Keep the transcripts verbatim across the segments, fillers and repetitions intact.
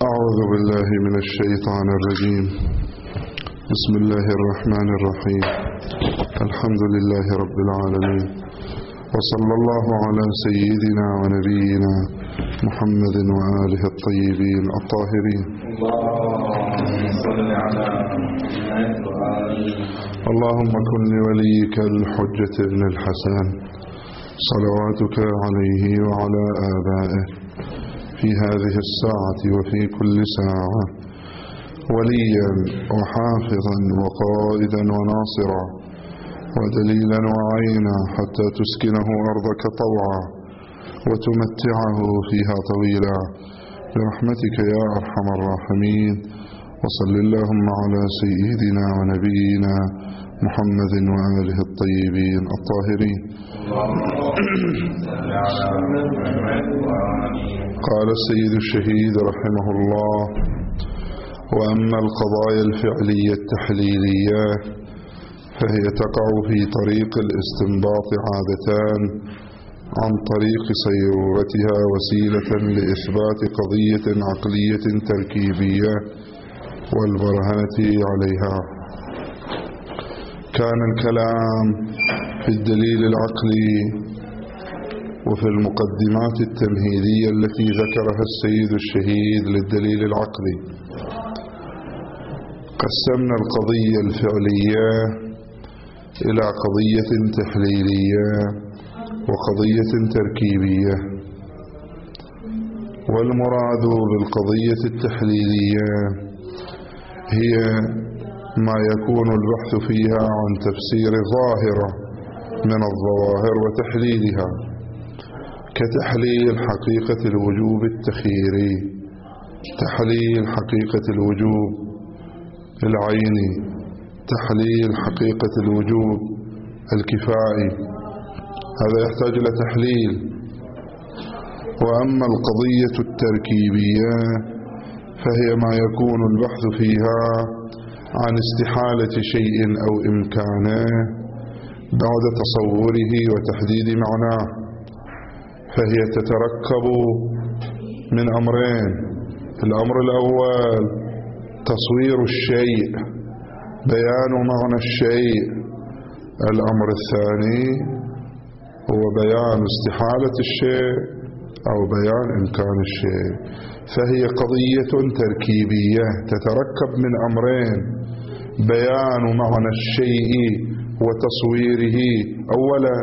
أعوذ بالله من الشيطان الرجيم. بسم الله الرحمن الرحيم. الحمد لله رب العالمين، وصلى الله على سيدنا ونبينا محمد وآله الطيبين الطاهرين. اللهم كن لوليك الحجة ابن الحسن صلواتك عليه وعلى آبائه في هذه الساعة وفي كل ساعة وليا وحافظا وقائدا وناصرا ودليلا وعينا حتى تسكنه أرضك طوعا وتمتعه فيها طويلا برحمتك يا أرحم الراحمين. وصل اللهم على سيدنا ونبينا محمد وآله الطيبين الطاهرين. قال السيد الشهيد رحمه الله: وأما القضايا الفعلية التحليلية فهي تقع في طريق الاستنباط عادة عن طريق صيرورتها وسيلة لإثبات قضية عقلية تركيبية والبرهنة عليها. كان الكلام في الدليل العقلي وفي المقدمات التمهيدية التي ذكرها السيد الشهيد للدليل العقلي. قسمنا القضية الفعلية إلى قضية تحليلية وقضية تركيبية، والمراد بالقضية التحليلية هي ما يكون البحث فيها عن تفسير ظاهرة من الظواهر وتحليلها، كتحليل حقيقة الوجوب التخييري، تحليل حقيقة الوجوب العيني، تحليل حقيقة الوجوب الكفائي، هذا يحتاج إلى تحليل. وأما القضية التركيبية فهي ما يكون البحث فيها عن استحالة شيء أو إمكانه بعد تصوره وتحديد معناه، فهي تتركب من أمرين: الأمر الأول تصوير الشيء، بيان معنى الشيء. الأمر الثاني هو بيان استحالة الشيء أو بيان إمكان الشيء. فهي قضية تركيبية تتركب من أمرين: بيان معنى الشيء وتصويره أولا،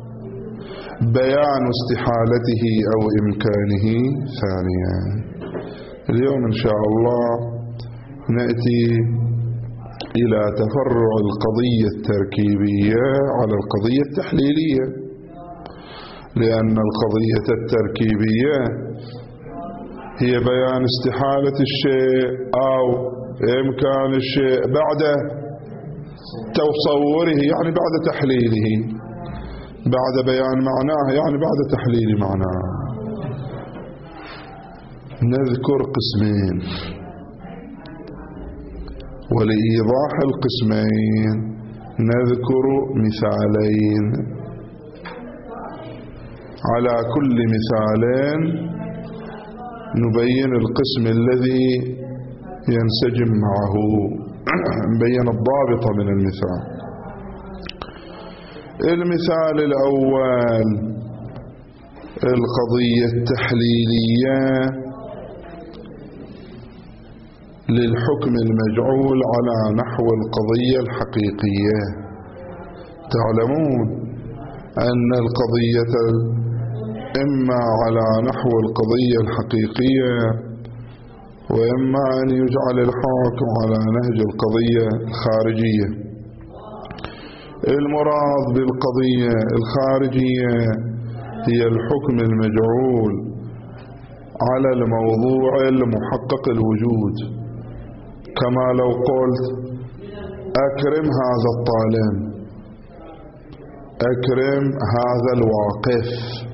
بيان استحالته أو إمكانه ثانيا. اليوم إن شاء الله نأتي إلى تفرع القضية التركيبية على القضية التحليلية، لأن القضية التركيبية هي بيان استحالة الشيء أو إمكان الشيء بعد تصوره، يعني بعد تحليله، بعد بيان معناه يعني بعد تحليل معناه. نذكر قسمين، ولإيضاح القسمين نذكر مثالين. على كل مثالين نبين القسم الذي ينسجم معه، نبين الضابط من المثال. المثال الأول القضية التحليلية للحكم المجعول على نحو القضية الحقيقية. تعلمون أن القضية إما على نحو القضية الحقيقية وإما أن يجعل الحاكم على نهج القضية الخارجية. المراد بالقضية الخارجية هي الحكم المجعول على الموضوع المحقق الوجود، كما لو قلت أكرم هذا الطالب، أكرم هذا الواقف،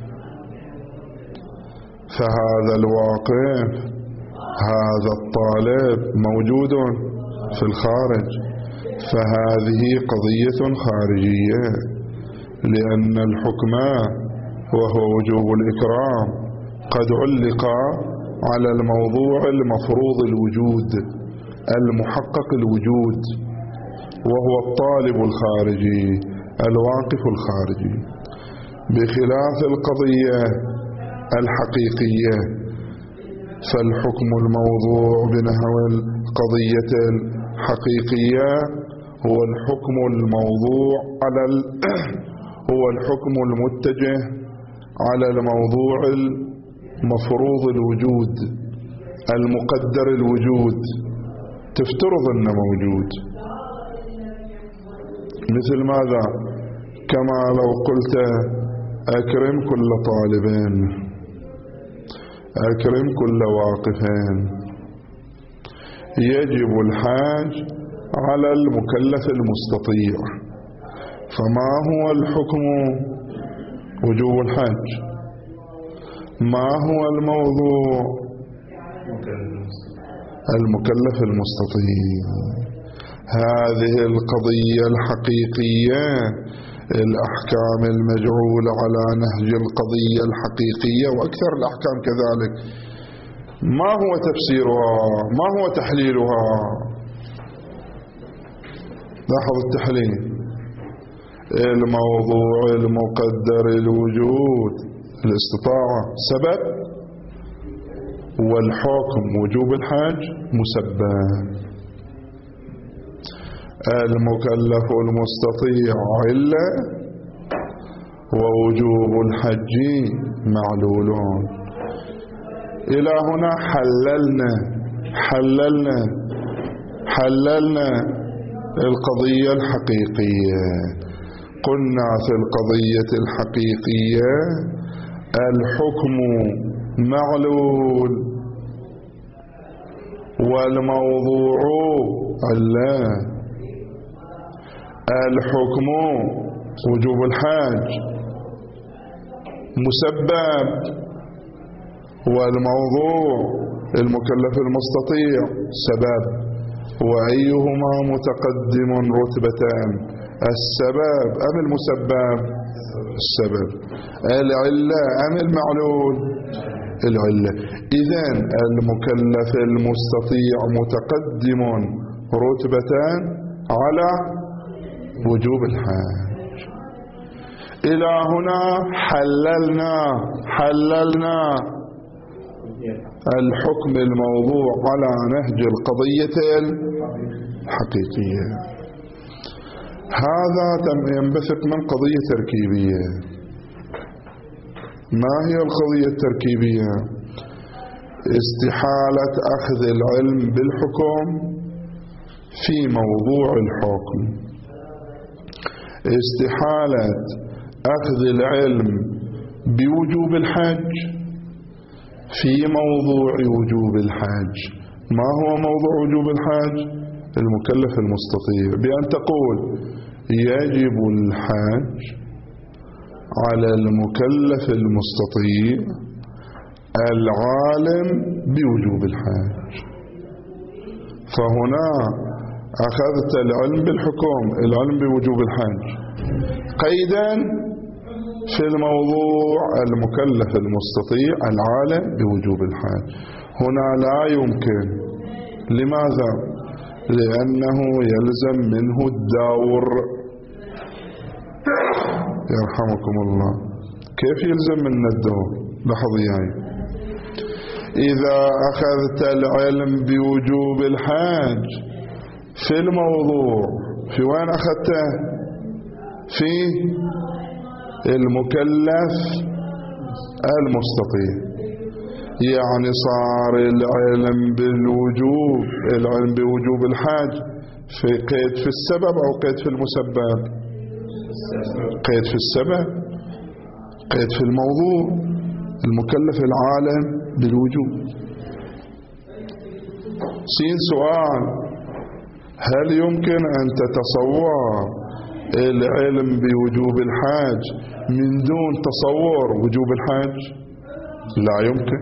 فهذا الواقف هذا الطالب موجود في الخارج، فهذه قضية خارجية، لأن الحكم وهو وجوب الإكرام قد علق على الموضوع المفروض الوجود المحقق الوجود، وهو الطالب الخارجي الواقف الخارجي، بخلاف القضية الحقيقية فالحكم الموضوع بنحو القضية الحقيقية هو الحكم الموضوع على ال... هو الحكم المتجه على الموضوع المفروض الوجود المقدر الوجود، تفترض أنه موجود. مثل ماذا؟ كما لو قلت أكرم كل طالبين، أكرم كل واقفين، يجب الحاج على المكلف المستطيع. فما هو الحكم؟ وجوب الحج. ما هو الموضوع؟ المكلف المستطيع. هذه القضية الحقيقية، الأحكام المجعولة على نهج القضية الحقيقية وأكثر الأحكام كذلك، ما هو تفسيرها؟ ما هو تحليلها؟ لاحظ التحليل: الموضوع المقدر الوجود الاستطاعة سبب، والحكم وجوب الحج مسبب. المكلف المستطيع علة، ووجوب الحج معلولون. إلى هنا حللنا حللنا حللنا القضية الحقيقية. قلنا في القضية الحقيقية الحكم معلول، والموضوع علة. الحكم وجوب الحج مسبب، والموضوع المكلف المستطيع سبب. وأيهما متقدم رتبتان، السبب أم المسبب؟ السبب. العلة أم المعلول؟ العلة. إذن المكلف المستطيع متقدم رتبتان على وجوب الحج. إلى هنا حللنا حللنا الحكم الموضوع على نهج القضية الحقيقية. هذا ينبثق من قضية تركيبية. ما هي القضية التركيبية؟ استحالة أخذ العلم بالحكم في موضوع الحكم، استحالة أخذ العلم بوجوب الحج في موضوع وجوب الحج. ما هو موضوع وجوب الحج؟ المكلف المستطيع، بأن تقول يجب الحج على المكلف المستطيع العالم بوجوب الحج. فهنا أخذت العلم بالحكم، العلم بوجوب الحج، قيدا في الموضوع المكلف المستطيع العالم بوجوب الحج. هنا لا يمكن. لماذا؟ لأنه يلزم منه الدور. يرحمكم الله. كيف يلزم منا الدور؟ لحظة يعني. إذا أخذت العلم بوجوب الحج في الموضوع، في وين أخذته؟ في المكلف المستطيع. يعني صار العلم بالوجوب، العلم بوجوب الحج في قيد في السبب أو قيد في المسبب؟ قيد في السبب، قيد في الموضوع، المكلف العالم بالوجوب. سين سؤال: هل يمكن أن تتصور العلم بوجوب الحج من دون تصور وجوب الحج؟ لا يمكن.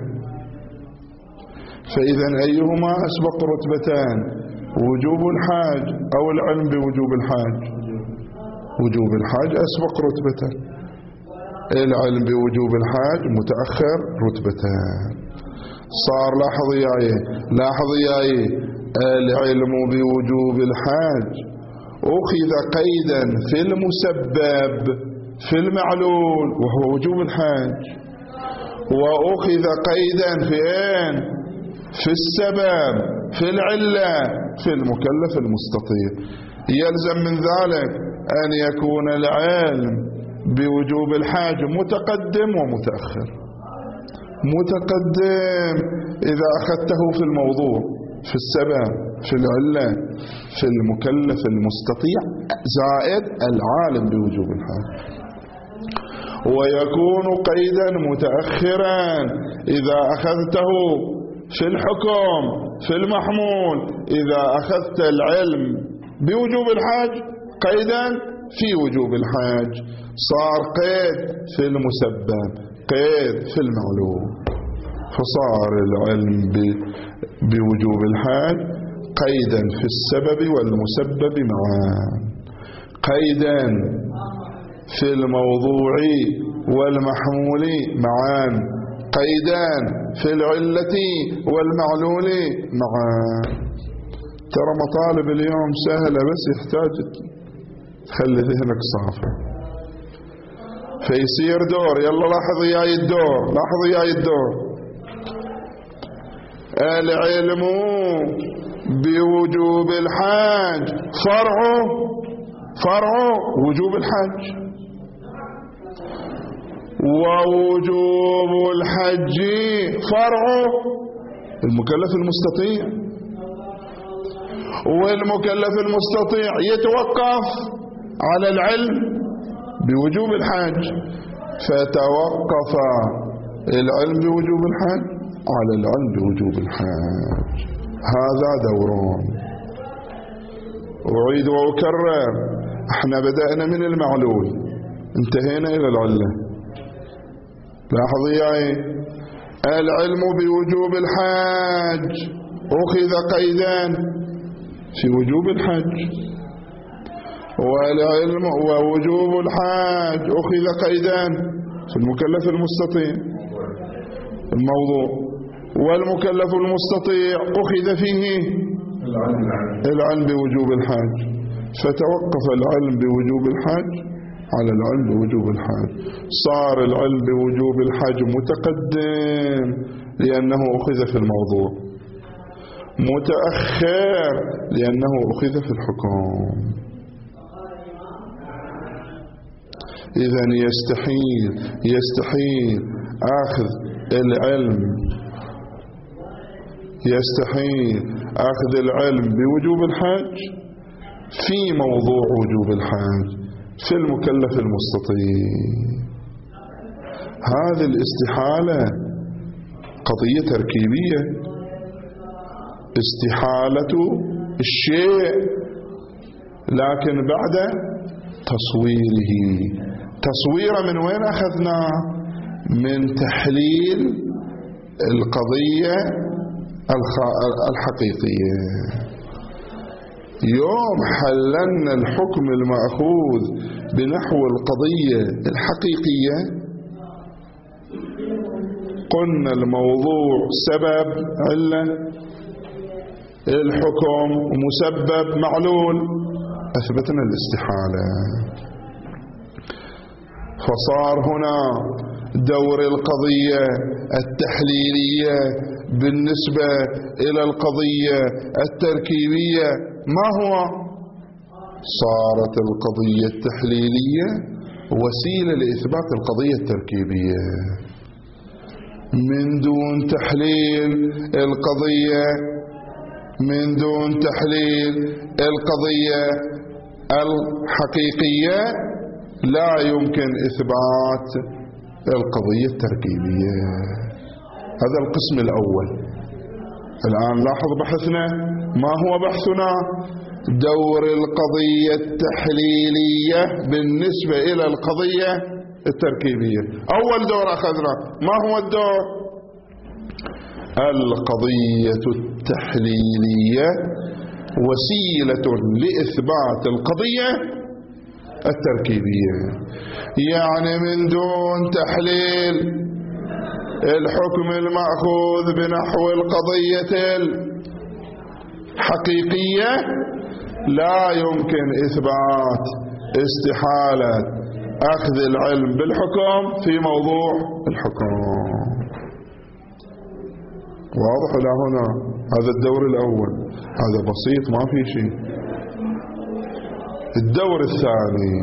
فإذا أيهما أسبق رتبتان، وجوب الحج أو العلم بوجوب الحج؟ وجوب الحج أسبق رتبتان، العلم بوجوب الحج متأخر رتبتان. صار لاحظ وياي لاحظ وياي العلم بوجوب الحاج أخذ قيدا في المسبب في المعلول وهو وجوب الحاج، وأخذ قيدا في أين؟ في السبب في العلة في المكلف المستطيع. يلزم من ذلك أن يكون العلم بوجوب الحاج متقدم ومتأخر. متقدم إذا أخذته في الموضوع في السبب في العلة في المكلف المستطيع زائد العالم بوجوب الحاج، ويكون قيدا متأخرا إذا أخذته في الحكم في المحمول، إذا أخذت العلم بوجوب الحاج قيدا في وجوب الحاج صار قيد في المسبب قيد في المعلوم، فصار العلم بوجوب الحاج قيدا في السبب والمسبب معا، قيدا في الموضوع والمحمول معا، قيدان في العلة والمعلول معا. ترى مطالب اليوم سهلة بس يحتاج تخلي ذهنك صافي فيصير دور. يلا لاحظ وياي الدور لاحظ وياي الدور. العلم بوجوب الحاج فرع فرع وجوب الحج، ووجوب الحج فرع المكلف المستطيع، والمكلف المستطيع يتوقف على العلم بوجوب الحج، فتوقف العلم بوجوب الحج على العلم بوجوب الحج. هذا دوران. أعيد وأكرر، احنا بدأنا من المعلول انتهينا إلى العلة. لاحظ وياي العلم بوجوب الحج أخذ قيدان في وجوب الحج، والعلم ووجوب الحج أخذ قيدان في المكلف المستطيع الموضوع، والمكلف المستطيع أخذ فيه العلم بوجوب الحج، فتوقف العلم بوجوب الحج على العلم بوجوب الحج. صار العلم بوجوب الحج متقدم لأنه أخذ في الموضوع، متأخر لأنه أخذ في الحكم. إذن يستحيل يستحيل أخذ العلم يستحيل أخذ العلم بوجوب الحج في موضوع وجوب الحج في المكلف المستطيع. هذه الاستحالة قضية تركيبية، استحالة الشيء لكن بعد تصويره. تصويره من وين أخذناه؟ من تحليل القضية الحقيقية. يوم حللنا الحكم المأخوذ بنحو القضية الحقيقية قلنا الموضوع سبب علة، الحكم مسبب معلول، أثبتنا الاستحالة. فصار هنا دور القضية التحليلية بالنسبة إلى القضية التركيبية ما هو؟ صارت القضية التحليلية وسيلة لإثبات القضية التركيبية. من دون تحليل القضية من دون تحليل القضية الحقيقية لا يمكن إثبات القضية التركيبية. هذا القسم الأول. الآن لاحظ بحثنا ما هو بحثنا؟ دور القضية التحليلية بالنسبة إلى القضية التركيبية. أول دور أخذنا ما هو الدور؟ القضية التحليلية وسيلة لإثبات القضية التركيبية. يعني من دون تحليل الحكم المأخوذ بنحو القضية الحقيقية لا يمكن إثبات استحالة أخذ العلم بالحكم في موضوع الحكم. واضح إلى هنا؟ هذا الدور الأول، هذا بسيط ما في شيء. الدور الثاني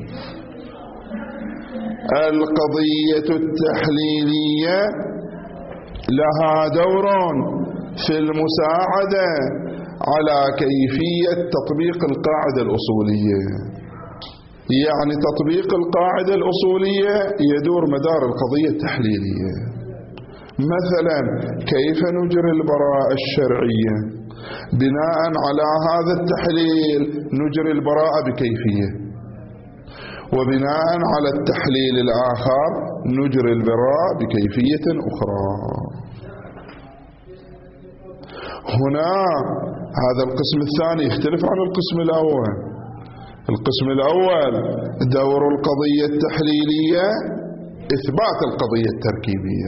القضية التحليلية لها دور في المساعدة على كيفية تطبيق القاعدة الأصولية. يعني تطبيق القاعدة الأصولية يدور مدار القضية التحليلية. مثلا كيف نجري البراءة الشرعية؟ بناء على هذا التحليل نجري البراءة بكيفية، وبناء على التحليل الآخر نجري البراءة بكيفية أخرى. هنا هذا القسم الثاني يختلف عن القسم الأول. القسم الأول دور القضية التحليلية إثبات القضية التركيبية.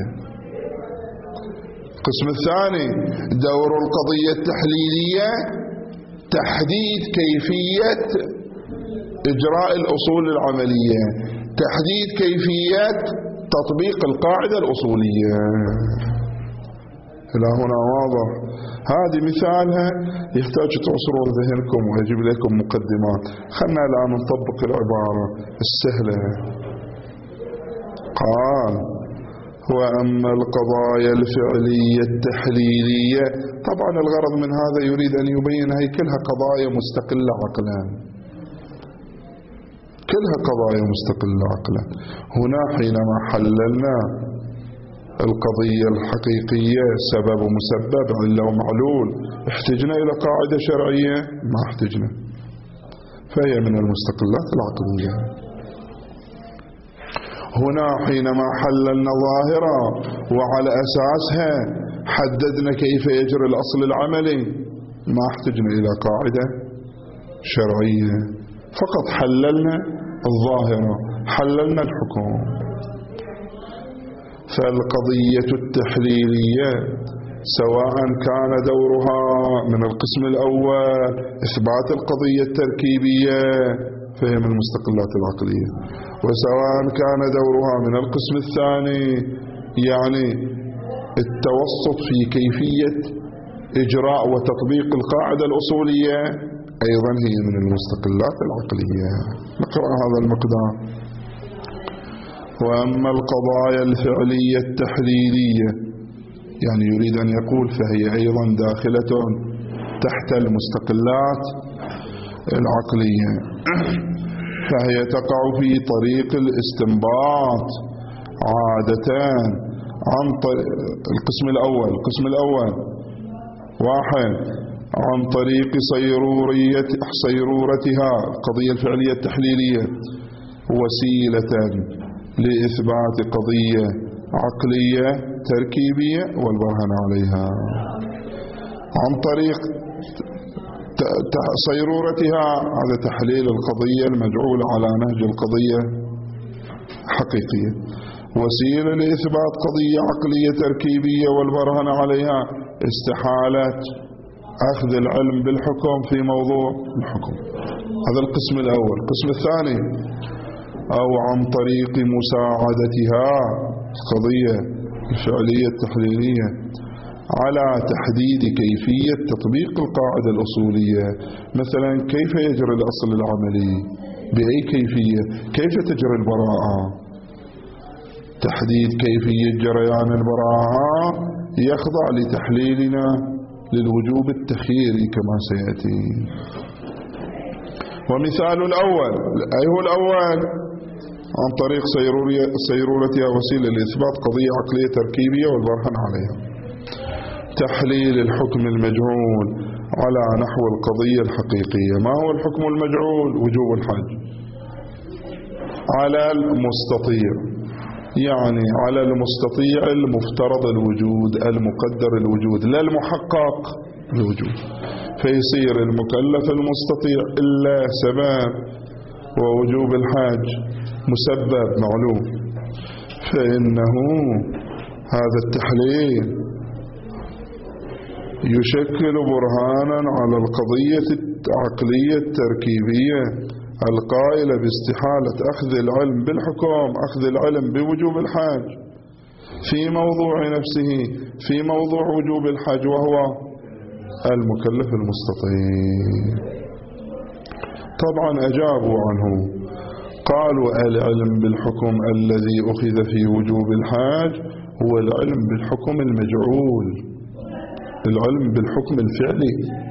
القسم الثاني دور القضية التحليلية تحديد كيفية إجراء الأصول العملية، تحديد كيفية تطبيق القاعدة الأصولية. إلى هنا واضح؟ هذه مثالها يحتاج تعصروا ذهنكم ويجب لكم مقدمات. خلنا الآن نطبق العبارة السهلة. قال وأما القضايا الفعلية التحليلية، طبعا الغرض من هذا يريد أن يبين هي كلها قضايا مستقلة عقلا، كلها قضايا مستقلة عقلا. هنا حينما حللنا القضية الحقيقية سبب ومسبب علة ومعلول احتجنا إلى قاعدة شرعية؟ ما احتجنا، فهي من المستقلات العقلية. هنا حينما حللنا ظاهرة وعلى أساسها حددنا كيف يجري الأصل العملي ما احتجنا إلى قاعدة شرعية، فقط حللنا الظاهرة، حللنا الحكم. فالقضية التحليلية سواء كان دورها من القسم الأول إثبات القضية التركيبية فهي من المستقلات العقلية، وسواء كان دورها من القسم الثاني يعني التوسط في كيفية إجراء وتطبيق القاعدة الأصولية أيضا هي من المستقلات العقلية. نقرأ هذا المقدار. وأما القضايا الفعلية التحليلية يعني يريد أن يقول فهي أيضا داخلة تحت المستقلات العقلية، فهي تقع في طريق الاستنباط عادة عن طريق القسم الأول. القسم الأول واحد عن طريق صيرورية صيرورتها القضية الفعلية التحليلية وسيلة لإثبات قضية عقلية تركيبية والبرهان عليها. عن طريق صيرورتها هذا تحليل القضية المجعول على نهج القضية حقيقية، وسيلة لإثبات قضية عقلية تركيبية والبرهان عليها استحالة أخذ العلم بالحكم في موضوع الحكم. هذا القسم الأول. القسم الثاني أو عن طريق مساعدتها القضية الفعلية التحليلية على تحديد كيفية تطبيق القاعدة الأصولية. مثلا كيف يجري الأصل العملي، بأي كيفية، كيف تجري البراءة، تحديد كيفية جريان البراءة يخضع لتحليلنا للوجوب التخييري كما سيأتي. ومثال الأول أي هو الأول عن طريق صيرورتها وسيلة لإثبات قضية عقلية تركيبية والبرهان عليها. تحليل الحكم المجعول على نحو القضية الحقيقية. ما هو الحكم المجعول؟ وجوب الحج على المستطيع، يعني على المستطيع المفترض الوجود المقدر الوجود لا المحقق الوجود، فيصير المكلف المستطيع إلا سبب ووجوب الحج مسبب معلوم، فإنه هذا التحليل يشكل برهانا على القضية العقلية التركيبية القائلة باستحالة أخذ العلم بالحكم أخذ العلم بوجوب الحج في موضوع نفسه في موضوع وجوب الحج وهو المكلف المستطيع. طبعا أجابوا عنه قالوا العلم بالحكم الذي أخذ في وجوب الحج هو العلم بالحكم المجعول، العلم بالحكم الفعلي.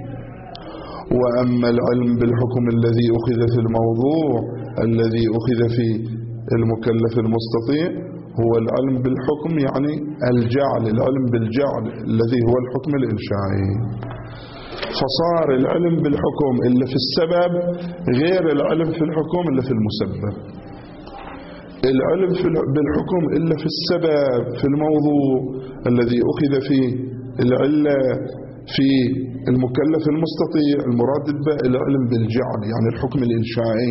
وأما العلم بالحكم الذي أخذ في الموضوع الذي أخذ في المكلف المستطيع هو العلم بالحكم يعني الجعل، العلم بالجعل الذي هو الحكم الإنشائي. فصار العلم بالحكم إلا في السبب غير العلم في الحكم إلا في المسبب. العلم بالحكم إلا في السبب في الموضوع الذي أخذ فيه العلة في المكلف المستطيع المراد به العلم بالجعل يعني الحكم الإنشائي.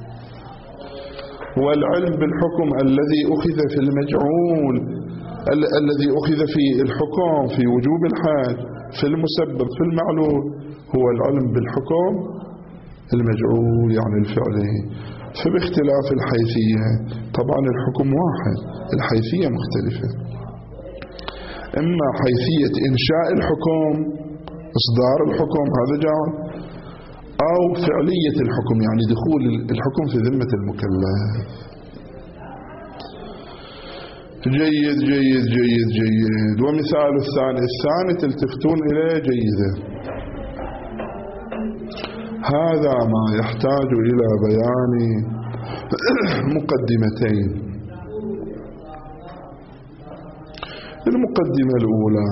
والعلم بالحكم الذي أخذ في المجعول ال الذي أخذ في الحكم في وجوب الحج في المسبب في المعلول هو العلم بالحكم المجعول يعني الفعلي. فباختلاف الحيثية طبعا الحكم واحد الحيثية مختلفة، إما حيثية إنشاء الحكم إصدار الحكم هذا جعل، أو فعلية الحكم يعني دخول الحكم في ذمة المكلف. جيد جيد جيد جيد. ومثال الثاني الثاني تلتفتون إليه جيدة. هذا ما يحتاج إلى بيان مقدمتين. المقدمة الأولى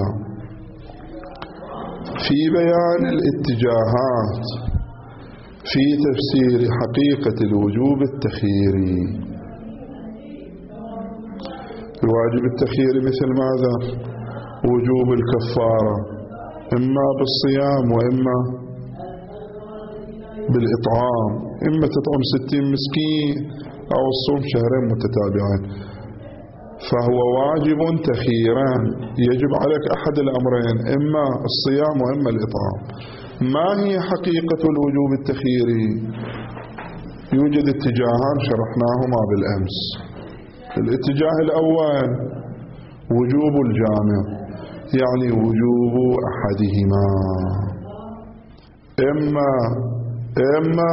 في بيان الاتجاهات في تفسير حقيقة الوجوب التخييري. الواجب التخييري مثل ماذا؟ وجوب الكفارة إما بالصيام وإما بالإطعام، إما تطعم ستين مسكين أو الصوم شهرين متتابعين، فهو واجب تخييران يجب عليك أحد الأمرين إما الصيام وإما الإطعام. ما هي حقيقة الوجوب التخييري؟ يوجد اتجاهان شرحناهما بالأمس. الاتجاه الأول وجوب الجامع يعني وجوب أحدهما، إما إما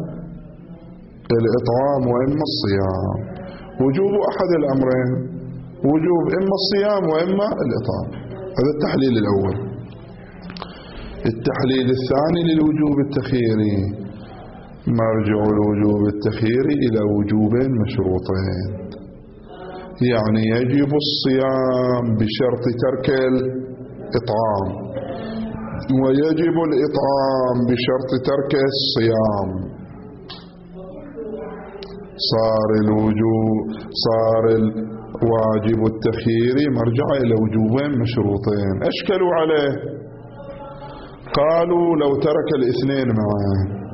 الإطعام وإما الصيام. وجوب أحد الأمرين وجوب إما الصيام وإما الإطعام، هذا التحليل الأول. التحليل الثاني للوجوب التخييري مرجع الوجوب التخييري إلى وجوبين مشروطين، يعني يجب الصيام بشرط ترك الإطعام ويجب الإطعام بشرط ترك الصيام. صار الوجوب صار الواجب التخييري مرجع إلى وجوبين مشروطين. أشكلوا عليه قالوا لو ترك الاثنين معا،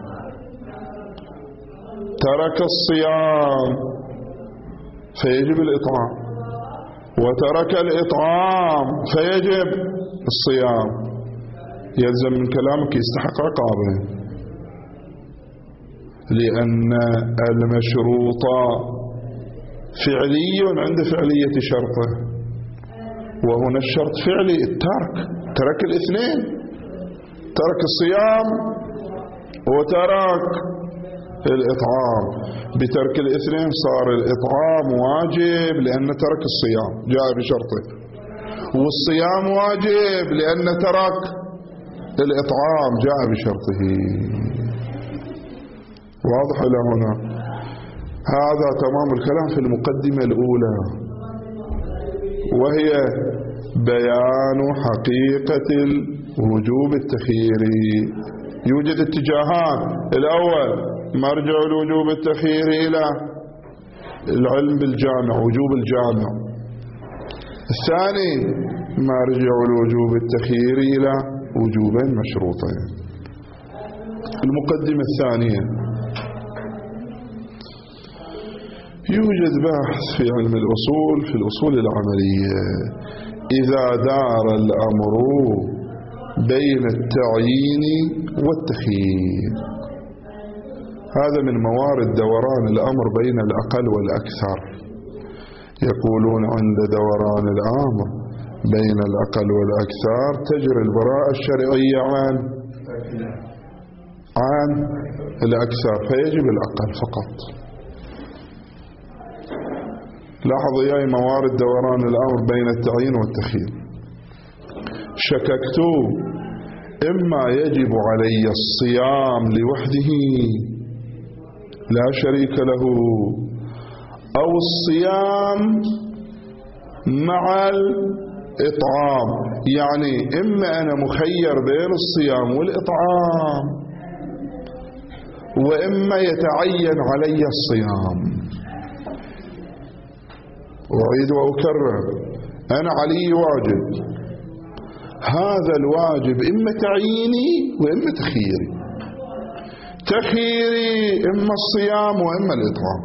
ترك الصيام فيجب الإطعام وترك الإطعام فيجب الصيام، يلزم من كلامك يستحق عقابه، لأن المشروط فعلي عند فعلية شرطه، وهنا الشرط فعلي الترك، ترك الاثنين، ترك الصيام وترك الإطعام. بترك الاثنين صار الإطعام واجب لأن ترك الصيام جاء بشرطه، والصيام واجب لأن ترك الإطعام جاء بشرطه. واضح إلى هنا؟ هذا تمام الكلام في المقدمة الأولى، وهي بيان حقيقة الوجوب التخييري. يوجد اتجاهان، الأول مرجع الوجوب التخييري إلى العلم بالجامع وجوب الجامع، الثاني مرجع الوجوب التخييري إلى وجوبين مشروطين. المقدمة الثانية يوجد بحث في علم الأصول في الأصول العملية إذا دار الأمر بين التعيين والتخيير. هذا من موارد دوران الأمر بين الأقل والأكثر. يقولون عند دوران الأمر بين الأقل والأكثر تجري البراءة الشرعية عن عن الأكثر، فيجب الأقل فقط. لاحظوا ياي موارد دوران الأمر بين التعيين والتخيير. شككت إما يجب علي الصيام لوحده لا شريك له، أو الصيام مع الإطعام، يعني إما أنا مخير بين الصيام والإطعام، وإما يتعين علي الصيام. أعيد وأكرر، أنا علي واجب، هذا الواجب إما تعييني وإما تخييري. تخييري إما الصيام وإما الإطعام،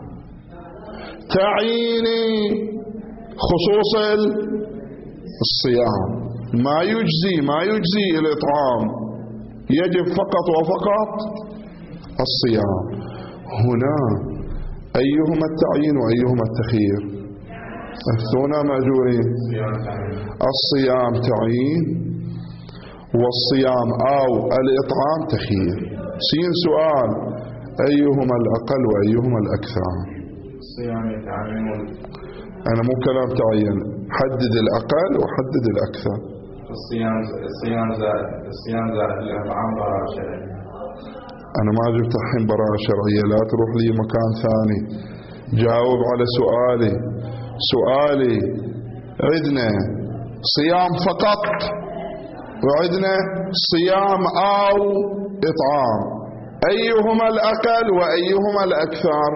تعييني خصوص الصيام، ما يجزي ما يجزي الإطعام، يجب فقط وفقط الصيام. هنا أيهما التعيين وأيهما التخيير؟ أفتونا مأجورين. الصيام تعيين والصيام أو الإطعام تخيير. سين سؤال، أيهما الأقل وأيهما الأكثر؟ الصيام يتعين. أنا مو كلام تعين، حدد الأقل وحدد الأكثر. الصيام الصيام زائد الصيام زائد الإطعام براءة شرعية. أنا ما جبت الحين براءة شرعية، لا تروح لي مكان ثاني، جاوب على سؤالي. سؤالي عندنا صيام فقط وعندنا صيام أو إطعام، أيهما الأقل وأيهما الأكثر؟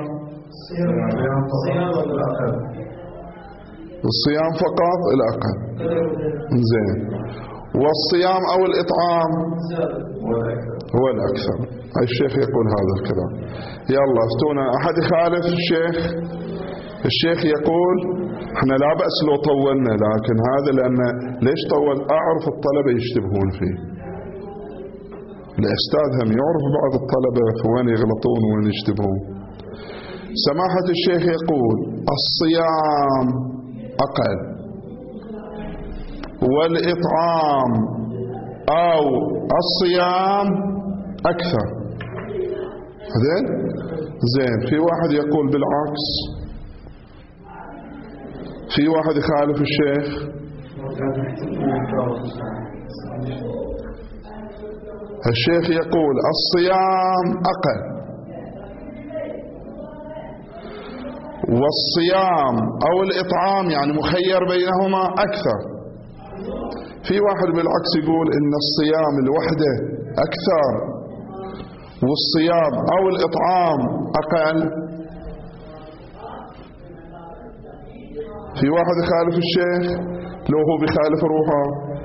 الصيام فقط الأقل، زين، والصيام أو الإطعام هو الأكثر. الشيخ يقول هذا الكلام. يلا افتونا، أحد يخالف الشيخ؟ الشيخ يقول احنا لا بأس لو طولنا، لكن هذا لأن ليش طول؟ أعرف الطلبة يشتبهون فيه. الأستاذ هم يعرف بعض الطلبة وين يغلطون وين يشتبهون. سماحة الشيخ يقول الصيام أقل والإطعام أو الصيام أكثر. زين زين في واحد يقول بالعكس، في واحد يخالف الشيخ. الشيخ يقول الصيام أقل والصيام أو الإطعام يعني مخير بينهما أكثر. في واحد بالعكس يقول إن الصيام الوحدة أكثر والصيام أو الإطعام أقل. في واحد يخالف الشيخ لو هو بيخالف روحه.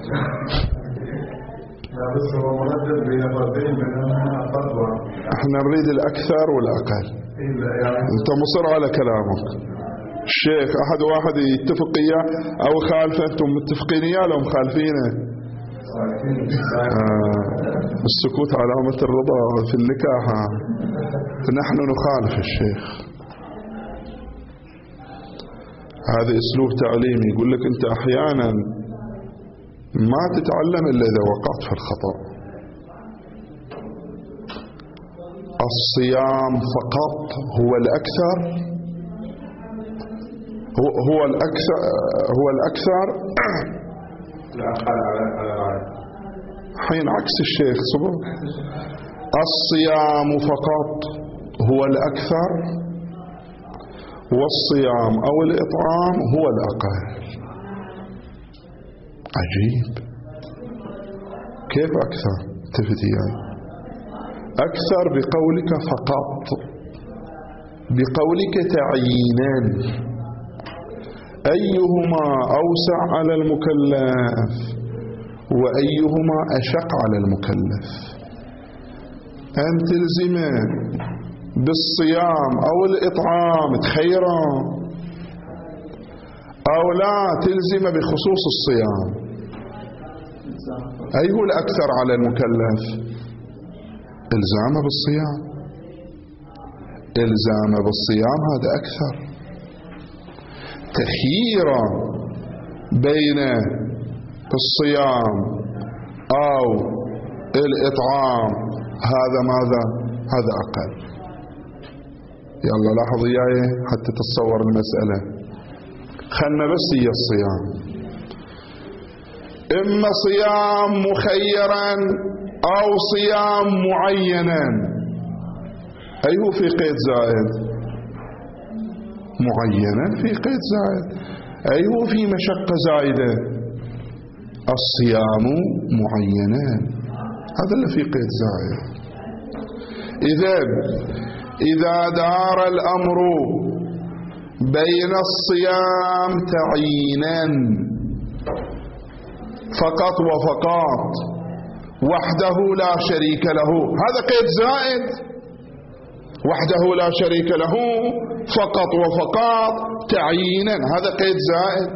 احنا نريد الأكثر والأقل. انت مصر على كلامك. الشيخ أحد واحد يتفق إياه أو خالفه، أنتم متفقين إياه لو مخالفينه؟ آه السكوت علامة الرضا في النكاح. فنحن نخالف الشيخ. هذا أسلوب تعليمي، يقول لك أنت أحيانا ما تتعلم إلا إذا وقعت في الخطأ. الصيام فقط هو الأكثر، هو هو الأكثر هو الأكثر حين عكس الشيخ صبر. الصيام فقط هو الأكثر والصيام أو الإطعام هو الأقل. عجيب، كيف أكثر؟ تفتيان أكثر بقولك فقط، بقولك تعيينان، أيهما أوسع على المكلف وأيهما أشق على المكلف. أن تلزمه بالصيام أو الإطعام تخيرا، أو لا تلزم بخصوص الصيام؟ أي هو الأكثر على المكلف؟ إلزامه بالصيام، إلزامه بالصيام هذا أكثر. تخييرا بين الصيام أو الإطعام هذا ماذا؟ هذا أقل. يلا لاحظ إياي حتى تتصور المسألة. خلنا بس هي الصيام، إما صيام مخيرا أو صيام معينا. أي هو في قيد زائد؟ معينا في قيد زائد. أي هو في مشقة زائدة؟ الصيام معينا، هذا اللي في قيد زائد. إذا إذا دار الأمر بين الصيام تعيينا فقط وفقط وحده لا شريك له، هذا قيد زائد. وحده لا شريك له فقط وفقط تعيينا، هذا قيد زائد.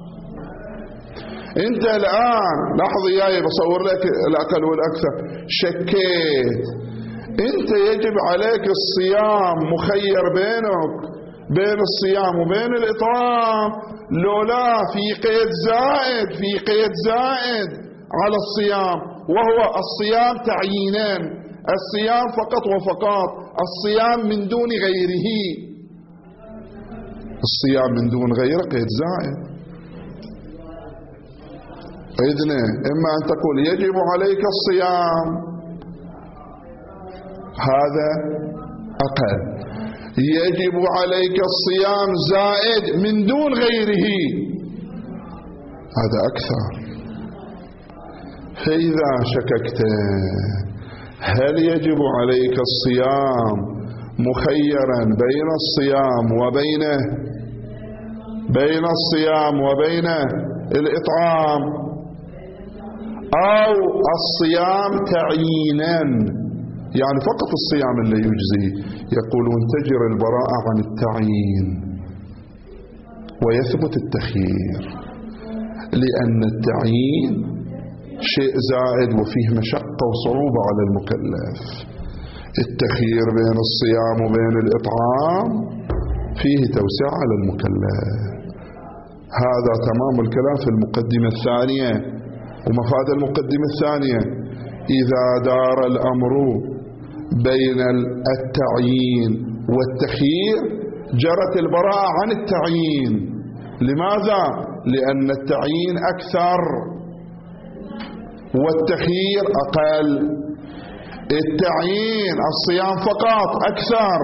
انت الآن لاحظ إياي بصور لك الأقل والأكثر. شكيت انت يجب عليك الصيام، مخير بينك بين الصيام وبين الإطعام، لولا في قيد زائد، في قيد زائد على الصيام، وهو الصيام تعيينان، الصيام فقط وفقط، الصيام من دون غيره. الصيام من دون غيره قيد زائد. إذن إما أن تقول يجب عليك الصيام، هذا أقل. يجب عليك الصيام زائد من دون غيره، هذا أكثر. فإذا شككت هل يجب عليك الصيام مخيرا بين الصيام وبينه بين الصيام وبين الإطعام، أو الصيام تعيينا يعني فقط الصيام اللي يجزي، يقولون تجر البراءة عن التعيين ويثبت التخيير، لأن التعيين شيء زائد وفيه مشقة وصعوبة على المكلف. التخيير بين الصيام وبين الإطعام فيه توسعة على المكلف. هذا تمام الكلام في المقدمة الثانية. ومفاد المقدمة الثانية: إذا دار الأمر بين التعيين والتخيير جرت البراءة عن التعيين. لماذا؟ لأن التعيين أكثر والتخيير أقل. التعيين الصيام فقط أكثر،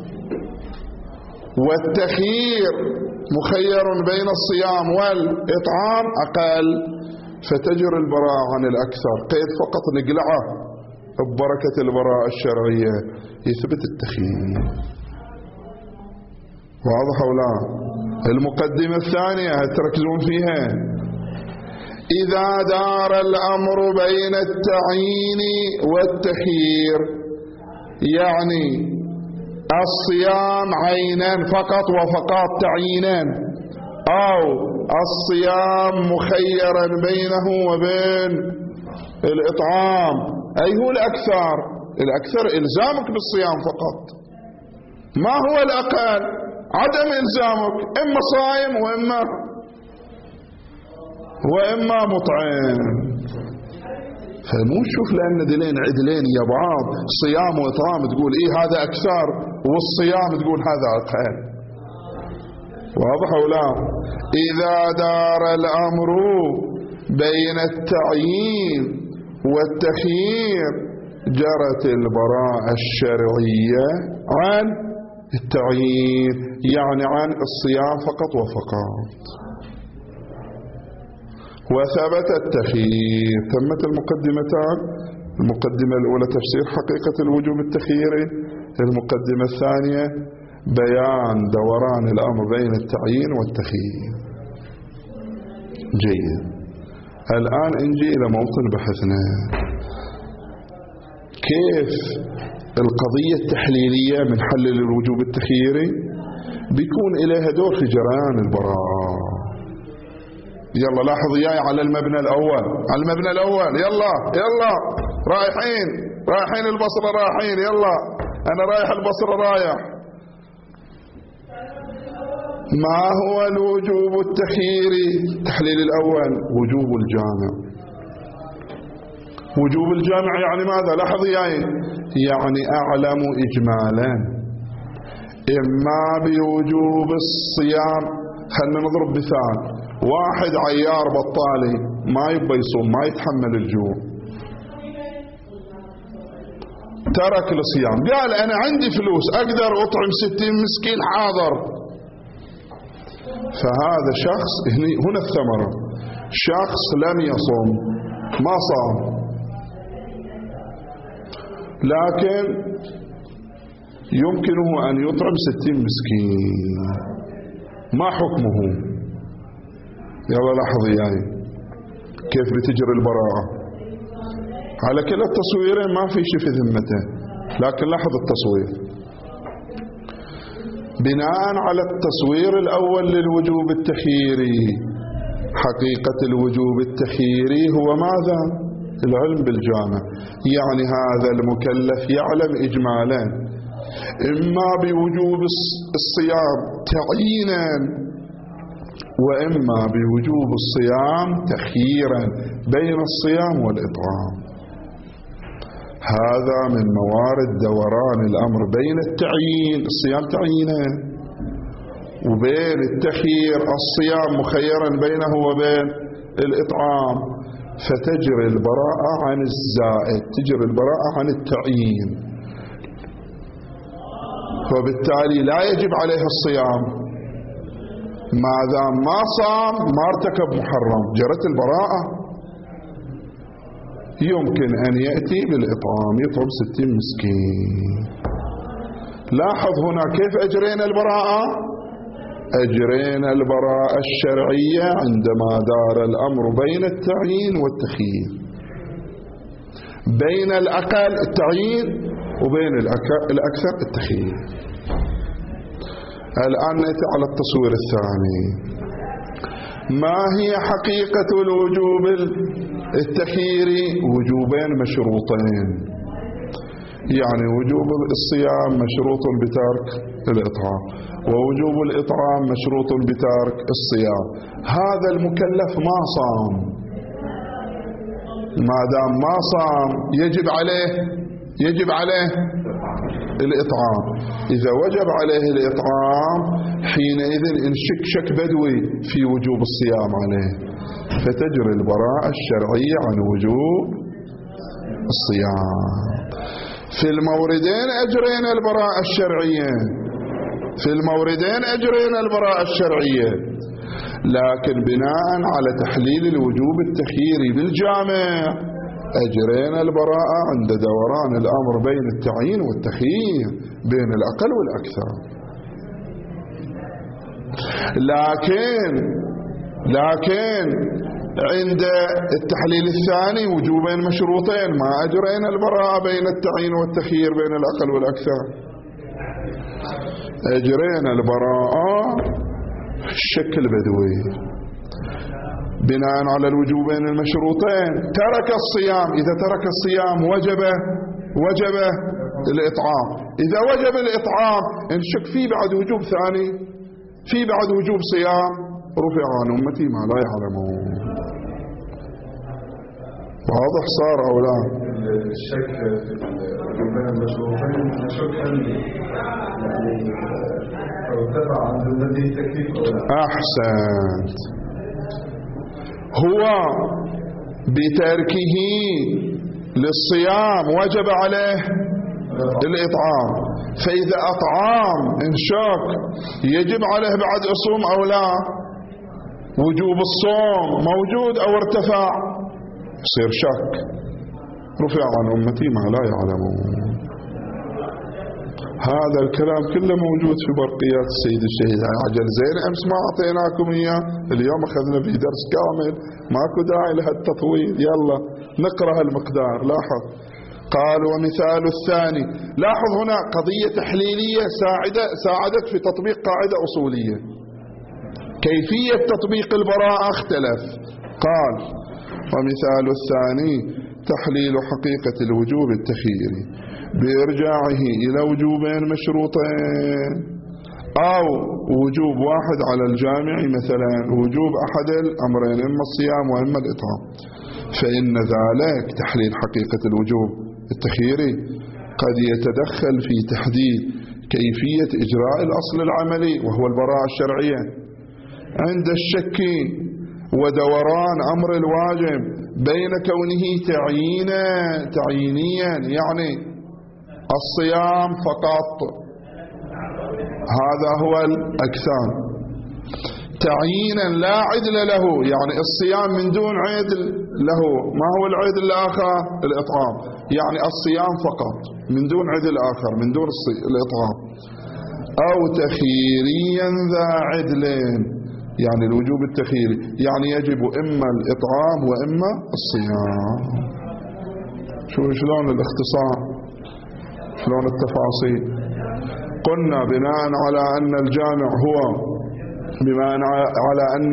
والتخيير مخير بين الصيام والإطعام أقل، فتجر البراءة عن الأكثر. قيد فقط نقلعه ببركة البراءة الشرعية يثبت التخيير. واضح أو لا؟ المقدمة الثانية تركزون فيها: إذا دار الأمر بين التعيين والتخيير، يعني الصيام عينا فقط وفقط تعيينا، أو الصيام مخيرا بينه وبين الإطعام، أي هو الأكثر؟ الأكثر إلزامك بالصيام فقط. ما هو الأقل؟ عدم إلزامك، إما صائم وإما وإما مطعم. فمو تشوف لأن دلين عدلين يا بعض، صيام وإطعام تقول إيه هذا أكثر، والصيام تقول هذا أقل. واضح أو لا؟ إذا دار الأمر بين التعيين والتخيير جرت البراءة الشرعية عن التعيين، يعني عن الصيام فقط وفقط، وثبت التخيير. تمت المقدمتان. المقدمة الأولى تفسير حقيقة الوجوب التخييري، المقدمة الثانية بيان دوران الأمر بين التعيين والتخيير. جيد. الآن نجي إلى موطن بحثنا: كيف القضية التحليلية من حل الوجوب التخييري بيكون إليها دور في جريان البراءة. يلا لاحظ وياي على المبنى الأول، على المبنى الأول، يلا يلا رايحين رايحين البصرة، رايحين يلا أنا رايح البصرة رايح. ما هو الوجوب التخييري؟ التحليل الأول وجوب الجامع. وجوب الجامع يعني ماذا؟ لاحظ وياي، يعني أعلم إجمالا إما بوجوب الصيام. خلنا نضرب مثال، واحد عيار بطالي ما يبغى يصوم، ما يتحمل الجوع، ترك الصيام، قال أنا عندي فلوس أقدر أطعم ستين مسكين، حاضر. فهذا شخص هنا الثمرة، شخص لم يصوم ما صام، لكن يمكنه أن يطعم ستين مسكين. ما حكمه؟ يلا لاحظ يعني كيف بتجري البراءة. على كلا التصويرين ما في شيء في ذمته، لكن لاحظ التصوير. بناء على التصوير الأول للوجوب التخييري، حقيقة الوجوب التخييري هو ماذا؟ العلم بالجامع. يعني هذا المكلف يعلم إجمالا إما بوجوب الصيام تعيينا وإما بوجوب الصيام تخييرا بين الصيام والإطعام. هذا من موارد دوران الأمر بين التعيين، الصيام تعيينا، وبين التخيير، الصيام مخيرا بينه وبين الإطعام. فتجري البراءة عن الزائد، تجري البراءة عن التعيين، وبالتالي لا يجب عليه الصيام ما دام ما صام ما ارتكب محرم، جرت البراءة. يمكن أن يأتي بالإطعام يطعم ستين مسكين. لاحظ هنا كيف أجرينا البراءة؟ أجرينا البراءة الشرعية عندما دار الأمر بين التعيين والتخيير، بين الأقل التعيين وبين الأكثر التخيير. الآن نأتي على التصوير الثاني. ما هي حقيقة الوجوب التخييري؟ وجوبين مشروطين، يعني وجوب الصيام مشروط بترك الإطعام، ووجوب الإطعام مشروط بترك الصيام. هذا المكلف ما صام، ما دام ما صام يجب عليه يجب عليه الإطعام. إذا وجب عليه الإطعام حينئذ انشك شك بدوي في وجوب الصيام عليه، فتجري البراءة الشرعية عن وجوب الصيام. في الموردين أجرينا البراءة الشرعية، في الموردين أجرينا البراءة الشرعية، لكن بناء على تحليل الوجوب التخييري بالجامع أجرينا البراءة عند دوران الأمر بين التعيين والتخيير، بين الأقل والأكثر. لكن لكن عند التحليل الثاني وجوبين مشروطين ما أجرينا البراءة بين التعيين والتخيير بين الأقل والأكثر، أجرينا البراءة الشكل بدوي بناء على الوجوبين المشروطين. ترك الصيام، إذا ترك الصيام وجب وجب الإطعام، إذا وجب الإطعام انشك في بعد وجوب ثاني، في بعد وجوب صيام، رفع عن أمتي ما لا يعلمون. واضح صار أو لا؟ الشك في الوجوبين المشروطين نشك هل يعني ارتفع عن الذي تكليف أو لا؟ أحسنت. هو بتركه للصيام وجب عليه الإطعام، فإذا أطعام انشك يجب عليه بعد أصوم أو لا؟ وجوب الصوم موجود أو ارتفع؟ يصير شك، رفع عن أمتي ما لا يعلمون. هذا الكلام كله موجود في برقيات السيد الشهيد عجل زين. أمس ما أعطيناكم إياه، اليوم أخذنا فيه درس كامل، ماكو داعي لها التطويل. يلا نقرأ المقدار. لاحظ قال ومثال الثاني. لاحظ هنا قضية تحليلية ساعدة ساعدت في تطبيق قاعدة أصولية. كيفية تطبيق البراءة اختلف. قال: ومثال الثاني تحليل حقيقة الوجوب التخييري بإرجاعه إلى وجوبين مشروطين، أو وجوب واحد على الجامع، مثلا وجوب أحد الأمرين إما الصيام وإما الإطعام، فإن ذلك تحليل حقيقة الوجوب التخييري قد يتدخل في تحديد كيفية إجراء الأصل العملي وهو البراءة الشرعية عند الشك ودوران أمر الواجب بين كونه تعيينا تعيينيا، يعني الصيام فقط، هذا هو الأكثر، تعيينا لا عدل له، يعني الصيام من دون عدل له. ما هو العدل الآخر؟ الإطعام، يعني الصيام فقط من دون عدل آخر، من دون الإطعام. أو تخييريا ذا عدل، يعني الوجوب التخييري يعني يجب إما الإطعام وإما الصيام. شو شلون الاختصار، شلون التفاصيل. قلنا بناء على أن الجامع هو بناء على أن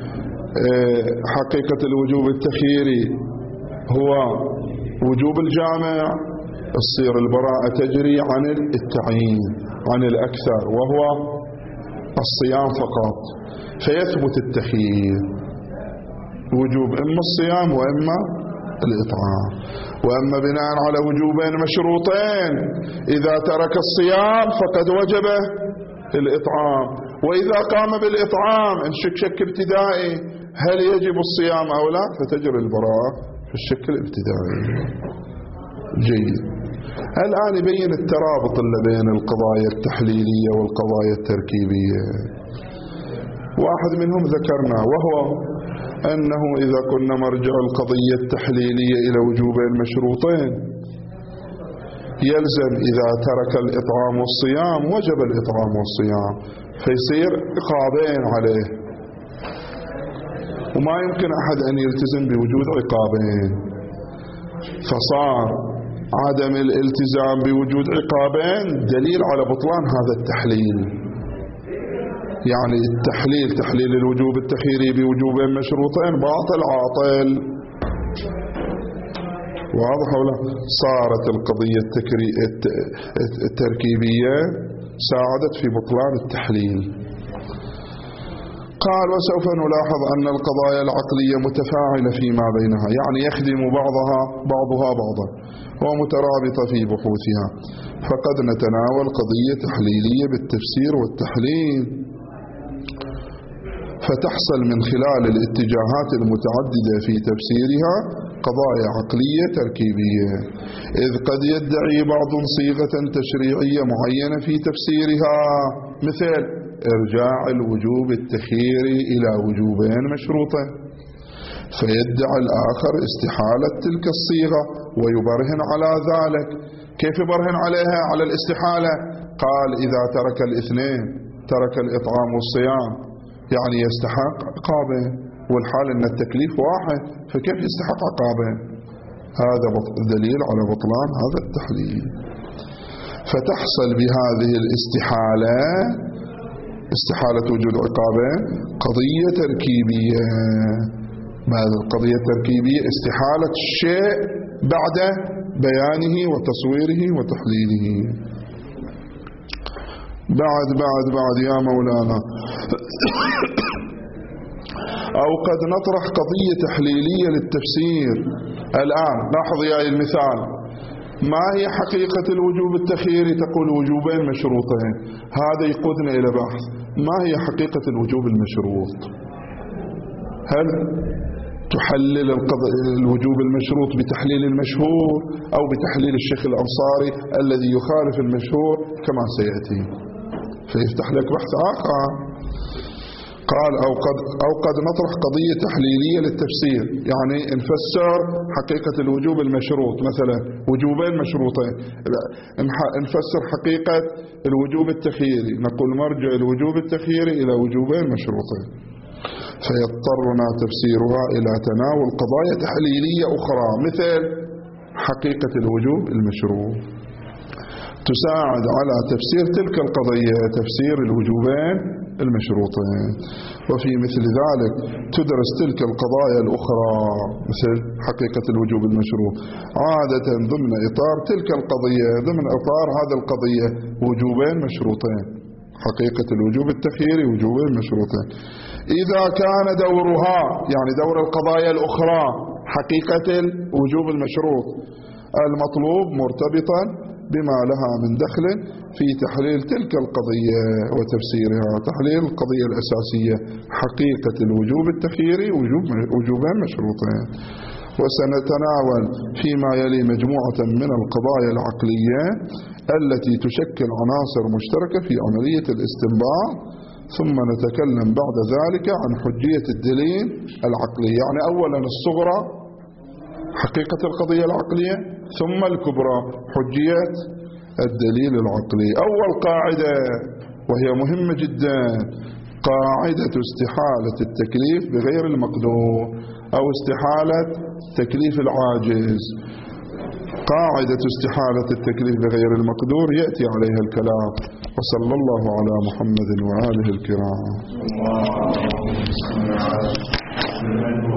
حقيقة الوجوب التخييري هو وجوب الجامع، تصير البراءة تجري عن التعيين، عن الأكثر وهو الصيام فقط، فيثبت التخيير وجوب إما الصيام وإما الإطعام. وأما بناء على وجوبين مشروطين، إذا ترك الصيام فقد وجب الإطعام، وإذا قام بالإطعام إن شك شك ابتدائي هل يجب الصيام أو لا، فتجري البراءة في الشك الابتدائي. جيد. الآن يبين الترابط اللي بين القضايا التحليلية والقضايا التركيبية. واحد منهم ذكرنا، وهو أنه إذا كنا مرجع القضية التحليلية إلى وجوبين مشروطين، يلزم إذا ترك الإطعام والصيام وجب الإطعام والصيام، فيصير عقابين عليه، وما يمكن أحد أن يلتزم بوجود عقابين، فصار عدم الالتزام بوجود عقابين دليل على بطلان هذا التحليل. يعني التحليل تحليل الوجوب التخييري بوجوبين مشروطين باطل عاطل. واضح ولا؟ صارت القضية التركيبية ساعدت في بطلان التحليل. قال: وسوف نلاحظ أن القضايا العقلية متفاعلة فيما بينها، يعني يخدم بعضها بعضها بعضا ومترابطة في بحوثها، فقد نتناول قضية تحليلية بالتفسير والتحليل، فتحصل من خلال الاتجاهات المتعددة في تفسيرها قضايا عقلية تركيبية، إذ قد يدعي بعض صيغة تشريعية معينة في تفسيرها، مثل إرجاع الوجوب التخييري إلى وجوبين مشروطين، فيدعي الآخر استحالة تلك الصيغة ويبرهن على ذلك. كيف يبرهن عليها على الاستحالة؟ قال: إذا ترك الاثنين، ترك الإطعام والصيام، يعني يستحق عقابين، والحال أن التكليف واحد، فكيف يستحق عقابين؟ هذا دليل على بطلان هذا التحليل. فتحصل بهذه الاستحالة، استحالة وجود عقابين، قضية تركيبية. ما القضية التركيبية؟ استحالة الشيء بعد بيانه وتصويره وتحليله. بعد بعد بعد يا مولانا أو قد نطرح قضية تحليلية للتفسير. الآن لاحظ يا المثال، ما هي حقيقة الوجوب التخييري؟ تقول وجوبين مشروطين، هذا يقودنا إلى بحث ما هي حقيقة الوجوب المشروط. هل تحلل الوجوب المشروط بتحليل المشهور أو بتحليل الشيخ الأنصاري الذي يخالف المشهور كما سيأتي، فيفتح لك بحث آخر. قال: أو قد, أو قد نطرح قضية تحليلية للتفسير، يعني نفسر حقيقة الوجوب المشروط، مثلا وجوبين مشروطين، نفسر حقيقة الوجوب التخييري، نقول مرجع الوجوب التخييري إلى وجوبين مشروطين، فيضطرنا تفسيرها إلى تناول قضايا تحليلية أخرى مثل حقيقة الوجوب المشروط، تساعد على تفسير تلك القضية، تفسير الوجوبين المشروطين. وفي مثل ذلك تدرس تلك القضايا الأخرى مثل حقيقة الوجوب المشروط عادة ضمن إطار تلك القضية، ضمن إطار هذه القضية وجوبين مشروطين، حقيقة الوجوب التخييري وجوبين مشروطين. إذا كان دورها يعني دور القضايا الأخرى حقيقة الوجوب المشروط المطلوب مرتبطا بما لها من دخل في تحليل تلك القضية وتفسيرها، تحليل القضية الأساسية حقيقة الوجوب التخييري وجوب وجوبين مشروطين. وسنتناول فيما يلي مجموعة من القضايا العقلية التي تشكل عناصر مشتركة في عملية الاستنباط، ثم نتكلم بعد ذلك عن حجية الدليل العقلي. يعني أولا الصغرى حقيقة القضية العقلية، ثم الكبرى حجية الدليل العقلي. أول قاعدة وهي مهمة جدا قاعدة استحالة التكليف بغير المقدور أو استحالة تكليف العاجز. قاعدة استحالة التكليف بغير المقدور يأتي عليها الكلام. وصلى الله على محمد وآله الكرام.